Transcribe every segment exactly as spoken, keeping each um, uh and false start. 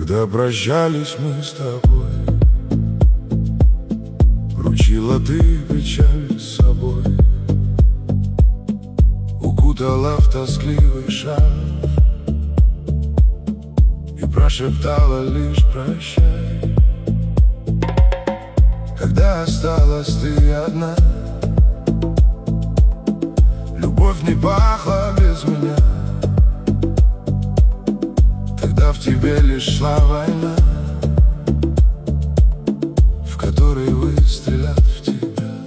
Когда прощались мы с тобой, вручила ты печаль с собой, укутала в тоскливый шарф и прошептала лишь прощай. Когда осталась ты одна, любовь не пахла без меня. Тогда в тебе лишь шла война, в которой выстрелят в тебя.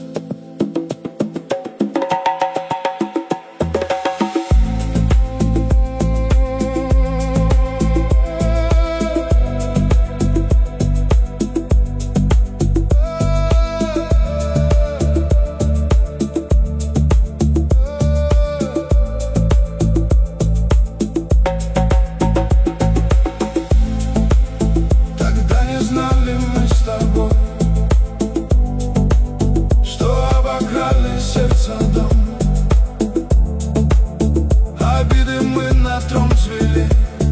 Обиды мы на трон свели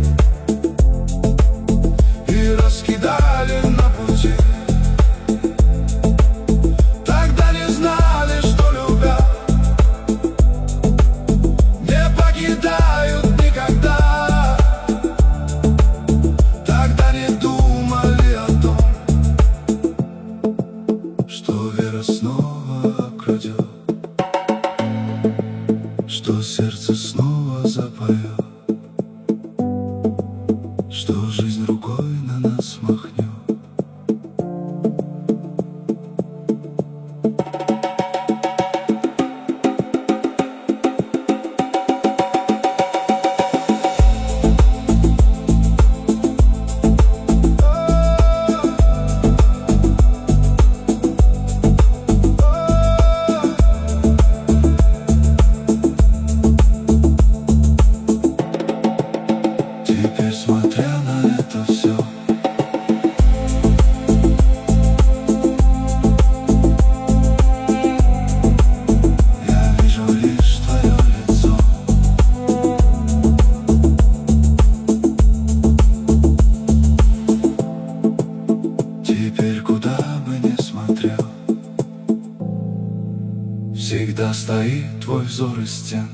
и раскидали на пути. Тогда не знали, что любя не покидают никогда. Тогда не думали о том, что вера снова обкрадет, что сердце снова запоет, что жизнь рукой на нас махнет. Теперь, смотря на это все, я вижу лишь твое лицо. Теперь, куда бы ни смотрел, всегда стоит твой взор из стен.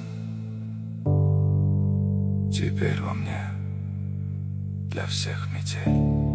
Теперь во мне для всех метель.